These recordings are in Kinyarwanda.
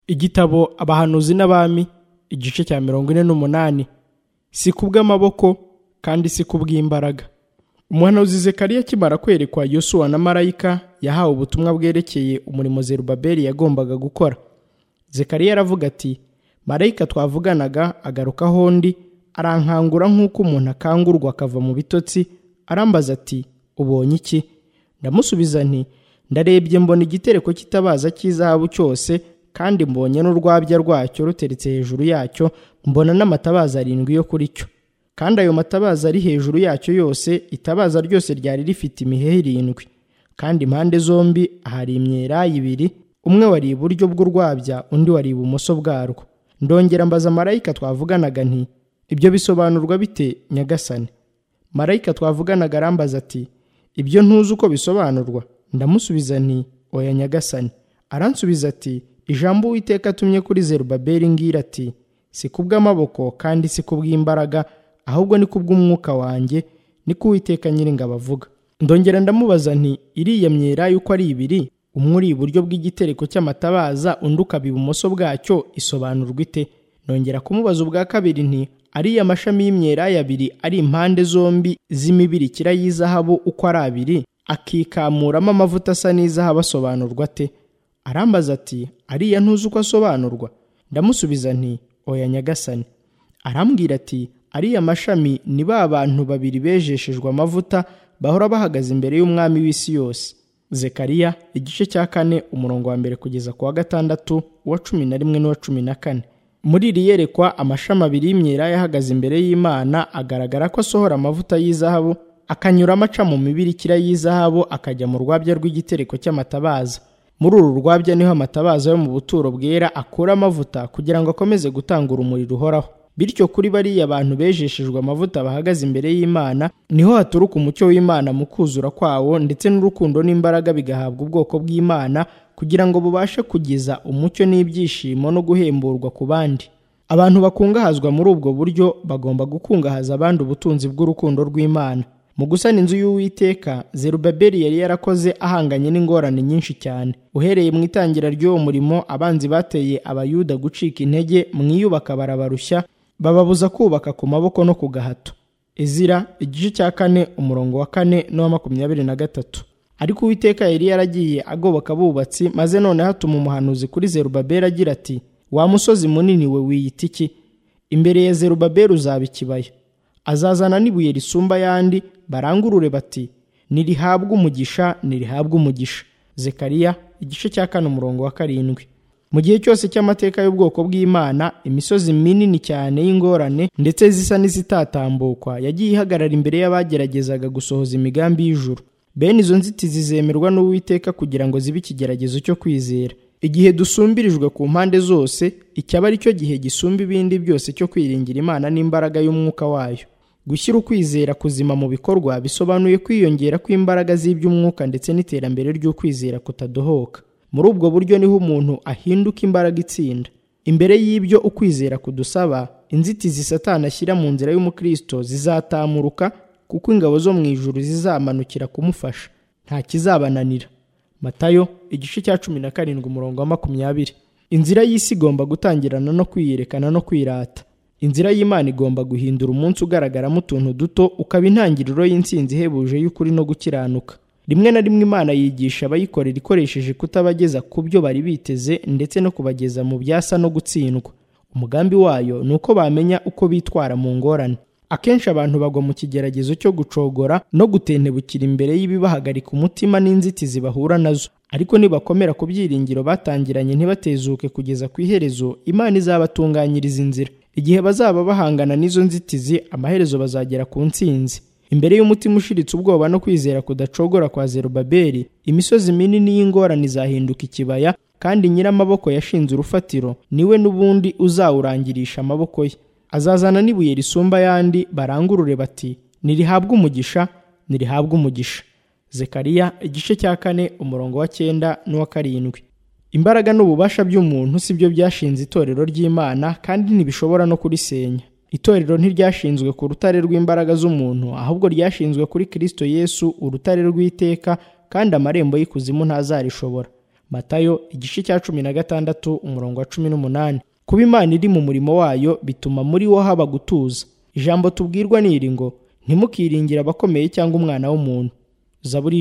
Igitabo Abahanuzi n'Abami, igice cya 48. Si kubw'amaboko kandi si kubw'imbaraga. Umuhanuzi Zekariya akimara kwerekwa Yosuwa na marayika, yahawe ubutumwa bwerekeye umurimo Zerubabeli yagombaga gukora. Zekariya aravuga ati, marayika twavuganaga agarukaho undi, arankangura nk'uko umuntu akangurwa akava mu bitotsi, arambaza ati, ubonye iki? Ndamusubiza nti, ndarebye mbona igitereko cy'itabaza cy'izahabu cyose, kandi mbonye n'urwabya rwacyo ruteretse hejuru yacyo, mbona n'amatabaza 7 yo kuri cyo. Kandi ayo matabaza ari hejuru yacyo yose, itabaza ryose ryari rifite imihehe 7, kandi impande zombi hari imyelayi 2, umwe wari iburyo bw'urwabya, undi wari ibumoso bwarwo. Ndongera mbaza marayika twavuganaga nti, ibyo bisobanurwa bite nyagasani? Marayika twavuganaga arambaza ati, ibyo ntuzi uko bisobanurwa? Ndamusubiza nti, oya nyagasani. Aransubiza ati, ijambo Uwiteka atumye kuri Zerubabeli ngira ati, si kubw'amaboko kandi si kubw'imbaraga, ahubwo ni kubw'umwuka wanjye, niko Uwiteka Nyiringabo avuga. Ndongera ndamubaza nti, iriya myelayi uko ari 2, umwe uri iburyo bw'igitereko cy'amatabaza, undi ukaba ibumoso bwacyo, isobanurwa ite? Nongera kumubaza ubwa kabiri nti, ariya mashami y'imyelayi 2 ari impande zombi z'imibirikira y'izahabu uko ari 2, akikamuramo amavuta asa n'izahabu, asobanurwa ate? Arambaza ati, ariya ntuzi uko asobanurwa? Ndamusubiza nti, oya nyagasani. Arambwira ati, ariya mashami ni ba bantu 2 bejeshejwe amavuta, bahora bahagaze imbere y'umwami w'isi yose. Zekariya igice cya 4 umurongo wa 1 kugeza ku wa 6, uwa 11 n'uwa 14. Muri iri yerekwa amashami 2 y'imyelayi ahagaze imbere y'Imana, agaragara ko asohora amavuta y'izahabu, akanyuramo aca mu mibirikira y'izahabu, akajya mu rwabya rw'igitereko cy'amatabaza. Muri uru rwabya niho amatabaza yo mu buturo bwera akura amavuta, kugira ngo akomeze gutanga urumuri ruhoraho. Bityo kuri bariya abantu bejeshejwe amavuta bahagaze imbere y'Imana, niho haturuka umucyo w'Imana mu kuzura kwawo, ndetse n'urukundo n'imbaraga bigahabwa ubwoko bw'Imana, kugira ngo bubashe kugeza umucyo n'ibyishimo no guhemburwa ku bandi. Abantu bakungahazwa muri ubwo buryo bagomba gukungahaza abandi ubutunzi bw'urukundo rw'Imana. Mu gusana inzu y'Uwiteka, Zerubabeli yari yarakoze ahanganye n'ingorane nyinshi cyane. Uhereye mu itangira ry'uwo murimo, abanzi bateye Abayuda gucika intege mu iyubaka, barabarushya, bababuza kubaka ku maboko no ku gahato. Ezira igice cya 4 umurongo wa 4 n'uwa 23. Ariko Uwiteka yari yaragiye agoboka abubatsi, maze none hatuma umuhanuzi kuri Zerubabeli agira ati, wa musozi munini we wiyita iki? Imbere ya Zerubabeli uzaba ikibaya. Azazana n'ibuye risumba yandi, barangurure bati, nirihabwe umugisha, nirihabwe umugisha. Zekariya igice cya 4 umurongo wa 7. Mu gihe cyose cy'amateka y'ubwoko bw'Imana, imisozi minini cyane y'ingorane ndetse zisa n'izitatambukwa yagiye ihagarara imbere y'abageragezaga gusohoza imigambi y'ijuru. Bene izo nzitizi zemerwa n'Uwiteka kugira ngo zibe ikigeragezo cyo kwizera. Igihe dusumbirijwe ku mpande zose, icyaba ari cyo gihe gisumba ibindi byose cyo kwiringira Imana n'imbaraga y'umwuka wayo. Gushyira ukwizera kuzima mu bikorwa bisobanuye kwiyongera kw'imbaraga z'iby'umwuka ndetse n'iterambere ry'ukwizera kutadohoka. Muri ubwo buryo niho umuntu ahinduka imbaraga itsinda. Imbere y'ibyo ukwizera kudusaba, inzitizi Satani ashyira mu nzira y'umukristo zizatamuruka, kuko ingabo zo mu ijuru zizamanukira kumufasha. Nta kizabananira. Matayo igice cya 17 umurongo wa 20. Inzira y'isi igomba gutangirana no kwiyerekana no kwirata. Inzira y'Imana igomba guhindura umunsi ugaragaramo utuntu duto, ukaba intangiriro y'intsinzi ihebuje y'ukuri no gukiranuka. Rimwe na rimwe Imana yigisha abayikorera ikoresheje kutabageza ku byo bari biteze, ndetse no kubageza mu byasa no gutsindwa. Umugambi wayo ni uko bamenya uko bitwara mu ngorane. Akenshi abantu bagwa mu kigeragezo cyo gucogora no gutentebukira imbere y'ibibahagarika umutima n'inzitizi bahura nazo. Ariko nibakomera ku byiringiro batangiranye ntibatezuke kugeza ku iherezo, Imana izabatunganyiriza inzira. Igihe bazaba bahangana n'izo nzitizi, amaherezo bazagera ku ntsinzi. Imbere y'umutima ushiritse ubwoba no kwizera kudacogora kwa Zerubabeli, imisozi minini y'ingorane izahinduka ikibaya, kandi nyiramaboko yashinze urufatiro niwe n'ubundi uzawurangirisha amaboko ye. Azazana n'ibuye risumba yandi, barangurure bati, nirihabwe umugisha, nirihabwe umugisha. Zekariya igice cya 4 umurongo wa 9 n'uwa 7. Imbaraga n'ububasha by'umuntu si byo byashinze itorero ry'Imana, kandi ntibishobora no kurisenya. Itorero ntiryashinzwe ku rutare rw'imbaraga z'umuntu, ahubwo ryashinzwe kuri Kristo Yesu, urutare rw'iteka, kandi amarembo y'ikuzimu ntazarishobora. Matayo igice cya 16 umurongo wa 18. Kuba Imana iri mu murimo wayo bituma muri wo haba gutuza. Ijambo tubwirwa ni iri ngo ntimukiringire abakomeye cyangwa umwana w'umuntu. Zaburi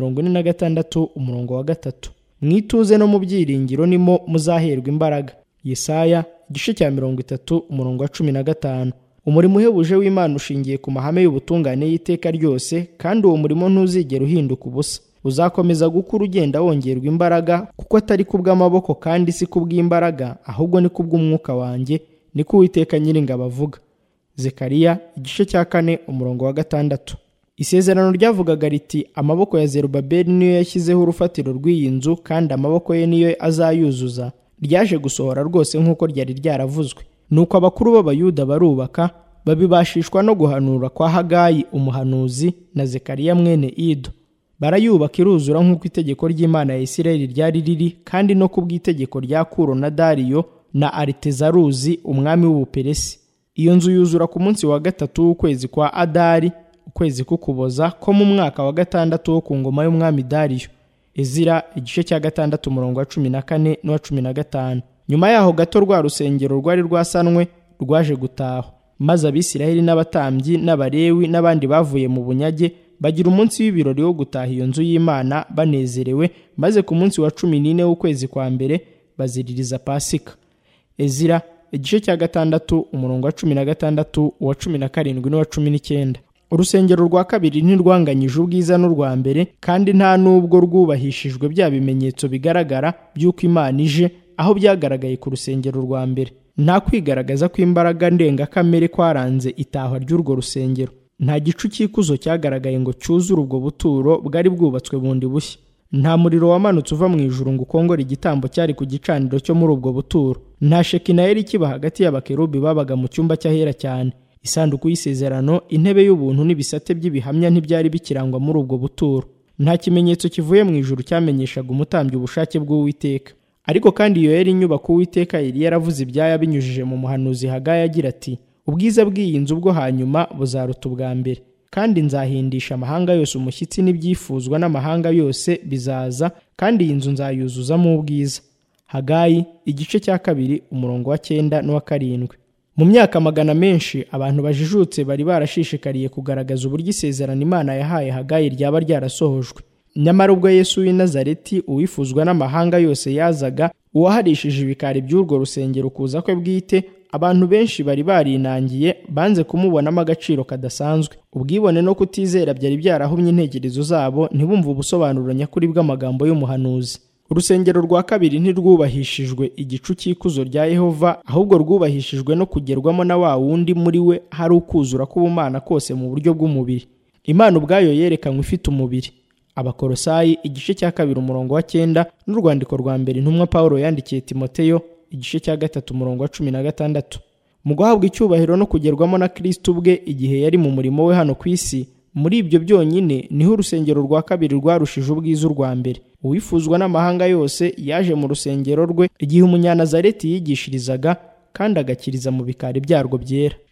146 umurongo wa 3. Mwituze no mu byiringiro nimo muzaherwa imbaraga. Yesaya igice cya 30 umurongo wa 15. Umurimo uhebuje w'Imana ushingiye ku mahame y'ubutungane y'iteka ryose, kandi uwo murimo ntuzigera uhinduka ubusa. Uzakomeza gukura ugenda wongerwa imbaraga, kuko atari kubw'amaboko kandi si kubw'imbaraga, ahubwo ni kubw'umwuka wanjye, niko Uwiteka Nyiringabo avuga. Zekariya igice cya 4 umurongo wa 6. Isezerano ryavugaga riti amaboko ya Zerubabeli niyo yashyizeho urufatiro rw'iyi nzu, kandi amaboko ye niyo azayuzuza, ryaje gusohora rwose nk'uko ryari ryaravuzwe. Nuko abakuru b'Abayuda barubaka, babibashishwa no guhanura kwa Hagayi umuhanuzi na Zekariya mwene Ido. Barayubaka iruzura nk'uko itegeko ry'Imana ya Isirayeli ryari riri, kandi no kubw'itegeko rya Kuro na Dariyo na Aritezaruzi umwami w'Ubuperesi. Iyo nzu yuzura ku munsi wa 3 w'ukwezi kwa Adari, ukwezi k'Ukuboza ko mu mwaka wa 6 wo ku ngoma y'umwami Dariyo. Ezira igice cya 6 umurongo wa 14 n'uwa 15. Nyuma yaho gato rwa rusengero rwari rwasanwe rwaje gutaha, maze Abisirayeli n'abatambyi n'Abalewi n'abandi bavuye mu bunyage bagira umunsi w'ibirori wo gutaha iyo nzu y'Imana banezerewe, maze ku munsi wa 14 w'ukwezi kwa mbere baziririza Pasika. Ezira igice cya 6 umurongo wa 16, uwa 17 n'uwa 19. Urusengero rwa kabiri ntirwanganyije ubwiza n'urwa mbere, kandi nta nubwo rwubahishijwe bya bimenyetso bigaragara by'uko Imana ije, aho byagaragaye ku rusengero rwa mbere. Nta kwigaragaza kw'imbaraga ndengakamere kwaranze itahwa ry'urwo rusengero. Nta gicu cy'ikuzo cyagaragaye ngo cyuzure ubwo buturo bwari bwubatswe bundi bushya. Nta muriro wamanutse uva mu ijuru ngo ukongore igitambo cyari ku gicaniro cyo muri ubwo buturo. Nta Shekina yari kiba hagati y'abakerubi babaga mu cyumba cy'ahera cyane. Isanduku y'isezerano, intebe y'ubuntu n'ibisate by'ibihamya ntibyari bikirangwa muri ubwo buturo. Nta kimenyetso kivuye mu ijuru cyamenyeshaga umutambyi ubushake bw'Uwiteka. Ariko kandi iyo yari inyubako Uwiteka yari yaravuze ibyaya binyujije mu muhanuzi Hagayi agira ati ubwiza bw'iyi nzu bwo hanyuma buzaruta ubwa mbere, kandi nzahindisha amahanga yose umushyitsi, n'ibyifuzwa n'amahanga yose bizaza, kandi iyi nzu nzayuzuzamo ubwiza. Hagayi igice cya 2 umurongo wa 9 n'uwa 7. Mu myaka magana menshi abantu bajijutse bari barashishikariye kugaragaza uburyo isezerano Imana yahaye Hagayi ryaba ryarasohojwe. Nyamara ubwo Yesu w'i Nazareti uwifuzwa n'amahanga yose yazaga, uwaharishije ibikari by'urwo rusengero kuza kwe bwite, abantu benshi bari barinangiye, banze kumubonamo agaciro kadasanzwe. Ubwibone no kutizera byari byarahumye intekerezo zabo, ntibumve ubusobanuro nyakuri bw'amagambo y'umuhanuzi. Urusengero rwa kabiri ntirwubahishijwe igicu cy'ikuzo rya Yehova, ahubwo rwubahishijwe no kugerwamo na wa wundi muri we hari ukuzura k'ubumana kose mu buryo bw'umubiri. Imana ubwayo yerekanywe ifite umubiri. Abakolosayi igice cya 2 umurongo wa 9 n'urwandiko rwa mbere intumwa Pawulo yandikiye Timoteyo igice cya 3 umurongo wa 16. Mu guhabwa icyubahiro no kugerwamo na Kristo ubwe igihe yari mu murimo we hano ku isi, muri ibyo byonyine niho urusengero rwa kabiri rwarushije ubwiza urwa mbere. Uwifuzwa n'amahanga yose yaje mu rusengero rwe igihe umunyanazareti yigishirizaga, kandi agakiriza mu bikari byarwo byera.